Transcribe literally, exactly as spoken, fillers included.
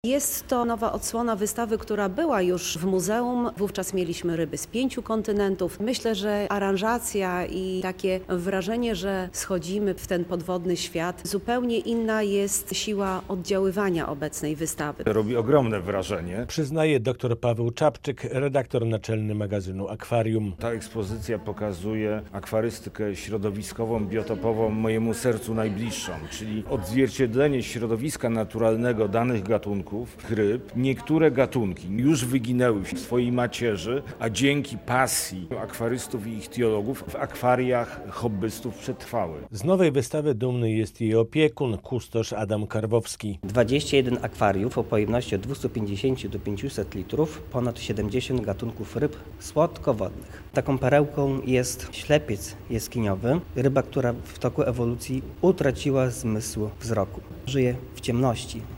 Jest to nowa odsłona wystawy, która była już w muzeum. Wówczas mieliśmy ryby z pięciu kontynentów. Myślę, że aranżacja i takie wrażenie, że schodzimy w ten podwodny świat, zupełnie inna jest siła oddziaływania obecnej wystawy. Robi ogromne wrażenie. Przyznaje dr Paweł Czapczyk, redaktor naczelny magazynu Akwarium. Ta ekspozycja pokazuje akwarystykę środowiskową, biotopową mojemu sercu najbliższą, czyli odzwierciedlenie środowiska naturalnego danych gatunków, ryb. Niektóre gatunki już wyginęły w swojej macierzy, a dzięki pasji akwarystów i ichtiologów w akwariach hobbystów przetrwały. Z nowej wystawy dumny jest jej opiekun, kustosz Adam Karwowski. dwadzieścia jeden akwariów o pojemności od dwieście pięćdziesiąt do pięciuset litrów, ponad siedemdziesiąt gatunków ryb słodkowodnych. Taką perełką jest ślepiec jaskiniowy, ryba, która w toku ewolucji utraciła zmysł wzroku. Żyje w ciemności.